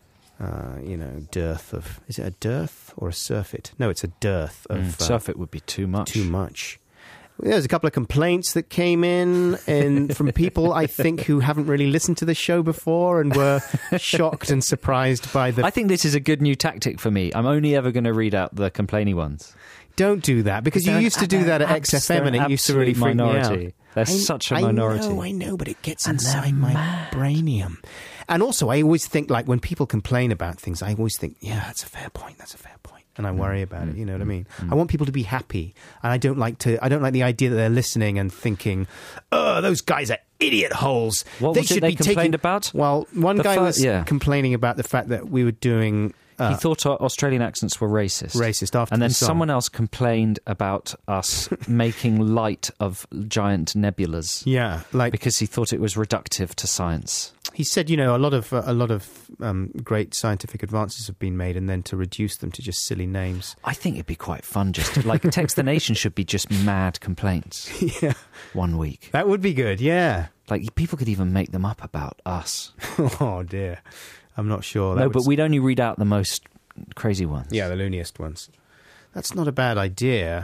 uh, you know, dearth of... Is it a dearth or a surfeit? No, it's a dearth of... Mm, uh, surfeit would be too much. Too much. There's a couple of complaints that came in and from people, I think, who haven't really listened to the show before and were shocked and surprised by the... I think this is a good new tactic for me. I'm only ever going to read out the complaining ones. Don't do that, because you They're used to an- do that at they're X F M and abs- it used to really freak minority. me out. They're I- such a I minority. I know, I know, but it gets And they're inside my mad. brainium. And also, I always think, like, when people complain about things, I always think, yeah, that's a fair point, that's a fair point. And I worry about it, you know what I mean? I want people to be happy. And I don't like to, I don't like the idea that they're listening and thinking, oh, those guys are idiot holes. What was it they complained about? Well, one The guy fir- was yeah. complaining about the fact that we were doing... Uh, he thought our Australian accents were racist. Racist after And then the song. someone else complained about us making light of giant nebulas. Yeah, like... Because he thought it was reductive to science. He said, you know, a lot of uh, a lot of um, great scientific advances have been made, and then to reduce them to just silly names. I think it'd be quite fun just to, like, Text the Nation should be just mad complaints. Yeah. One week. That would be good, yeah. Like, people could even make them up about us. Oh, dear. I'm not sure. That No, would but we'd only read out the most crazy ones. Yeah, the looniest ones. That's not a bad idea.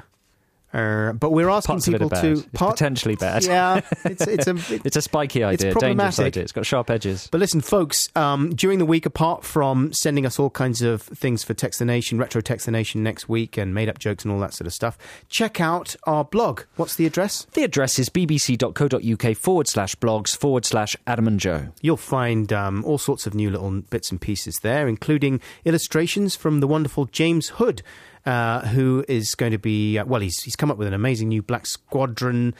Uh, but we're asking Parts of it people are bad. to... It's potentially bad. Yeah, it's, it's a... It, It's a spiky idea, dangerous problematic. idea. It's got sharp edges. But listen, folks, um, during the week, apart from sending us all kinds of things for Text the Nation, Retro Text the Nation next week, and made-up jokes and all that sort of stuff, check out our blog. What's the address? The address is bbc.co.uk forward slash blogs forward slash Adam and Joe. You'll find um, all sorts of new little bits and pieces there, including illustrations from the wonderful James Hood, uh, who is going to be... Uh, well, he's he's come up with an amazing new Black Squadron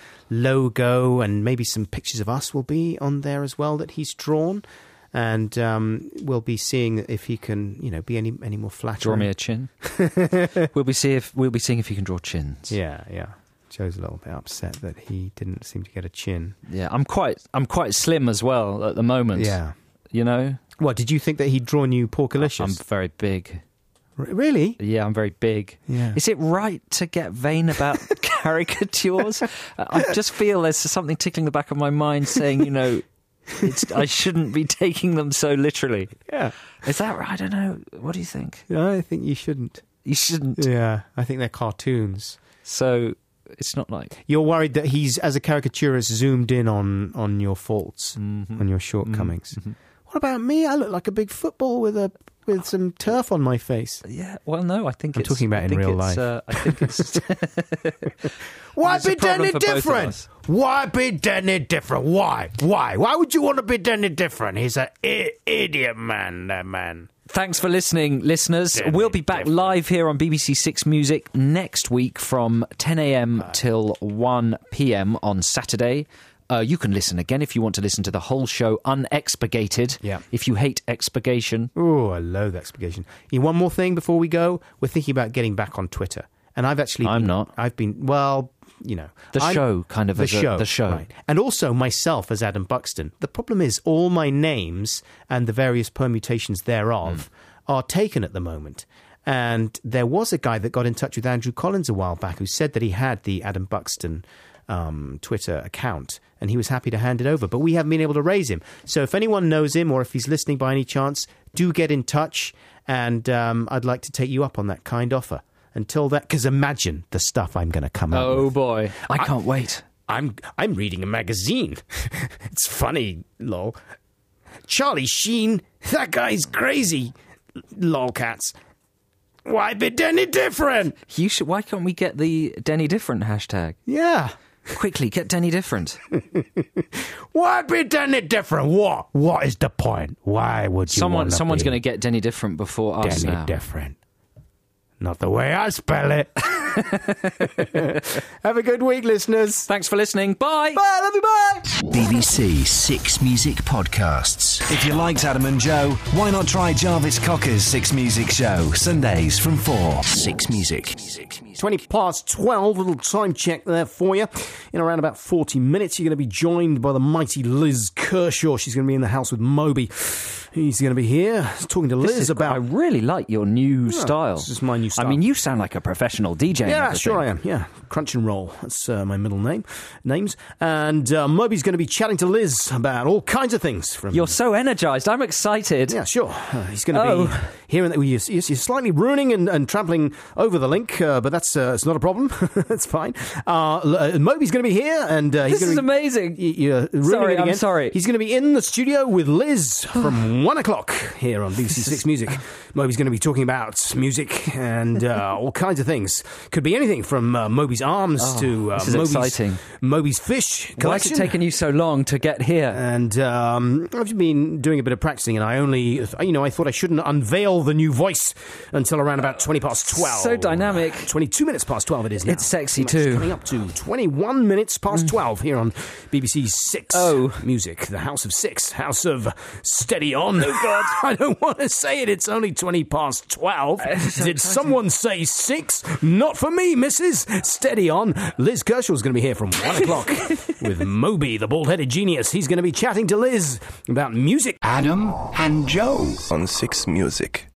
logo, and maybe some pictures of us will be on there as well that he's drawn. And um, we'll be seeing if he can, you know, be any any more flattering. Draw me a chin. we'll be see if we'll be seeing if you can draw chins. Yeah, yeah. Joe's a little bit upset that he didn't seem to get a chin. Yeah, I'm quite I'm quite slim as well at the moment. Yeah. You know? What, did you think that he'd drawn you Porkalicious? I'm very big. R- really? Yeah, I'm very big. Yeah. Is it right to get vain about caricatures? I just feel there's something tickling the back of my mind saying, you know, it's, I shouldn't be taking them so literally. Yeah. Is that right? I don't know. What do you think? I think you shouldn't. You shouldn't. Yeah, I think they're cartoons. So it's not like... You're worried that he's, as a caricaturist, zoomed in on, on your faults, mm-hmm. on your shortcomings. Mm-hmm. What about me? I look like a big football with a with some turf on my face. Yeah, well, no, I think I'm it's... talking about I in think real it's, life. Uh, I think it's... Why It's a be problem any for both of different? us. Why be any different? Why? Why? Why would you want to be any different? He's an I- idiot man, that man. Thanks for listening, listeners. Definitely, we'll be back definitely. live here on B B C Six Music next week from ten a.m. till one p.m. on Saturday. Uh, you can listen again if you want to listen to the whole show unexpurgated. Yeah. If you hate expurgation. Oh, I loathe expurgation. Yeah, one more thing before we go. We're thinking about getting back on Twitter. And I've actually... I'm been, not. I've been... Well, you know... The I'm, show, kind of. The as a- show. the show. Right. And also myself as Adam Buxton. The problem is all my names and the various permutations thereof mm. are taken at the moment. And there was a guy that got in touch with Andrew Collins a while back who said that he had the Adam Buxton um, Twitter account and he was happy to hand it over. But we haven't been able to raise him. So if anyone knows him or if he's listening by any chance, do get in touch and um, I'd like to take you up on that kind offer. Until that, because imagine the stuff I'm going to come out with. Oh, boy. I can't I, wait. I'm I'm reading a magazine. It's funny, lol. Charlie Sheen, that guy's crazy, lolcats. Why be any different? You should. Why can't we get the Denny Different hashtag? Yeah. Quickly, get Denny Different. Why be any different? What? What is the point? Why would you Someone, wanna Someone's be going to get Denny Different before us Denny now. Different? Not the way I spell it. Have a good week, listeners. Thanks for listening. Bye. Bye. Love you. Bye. B B C Six Music Podcasts. If you liked Adam and Joe, why not try Jarvis Cocker's Six Music Show, Sundays from four. Six Music. twenty past twelve, little time check there for you. In around about forty minutes, you're going to be joined by the mighty Liz Kershaw. She's going to be in the house with Moby. He's going to be here talking to Liz is, about... I really like your new Yeah, style. This is my new style. I mean, you sound like a professional D J. Yeah, sure I am. Yeah, Crunch and Roll. That's uh, my middle name. Names. And uh, Moby's going to be chatting to Liz about all kinds of things. From You're so energised. I'm excited. Yeah, sure. Uh, he's going to Oh. be hearing that you're, you're slightly ruining and, and trampling over the link, uh, but that's uh, it's not a problem. That's fine. Uh, uh, Moby's going to be here, and uh, he's This gonna is be, amazing. Y- you're ruining Sorry, it again. I'm sorry. He's going to be in the studio with Liz from one o'clock here on B B C Six Music. Moby's going to be talking about music and uh, all kinds of things. Could be anything from uh, Moby's arms Oh, to uh, this is Moby's, exciting. Moby's fish collection. Why has it taken you so long to get here? And um, I've been doing a bit of practicing, and I only, you know, I thought I shouldn't unveil the new voice until around about twenty past twelve. So dynamic. Twenty-two minutes past twelve. It is now. It's sexy It's too. Coming up to twenty-one minutes past twelve here on B B C Six Oh. Music, the House of Six, House of Steady On. Oh God, I don't want to say it. It's only twenty past twelve. Did someone say six? Not for me, Missus Steady On. Liz Kershaw's going to be here from one o'clock with Moby, the bald-headed genius. He's going to be chatting to Liz about music. Adam and Joe on Six Music.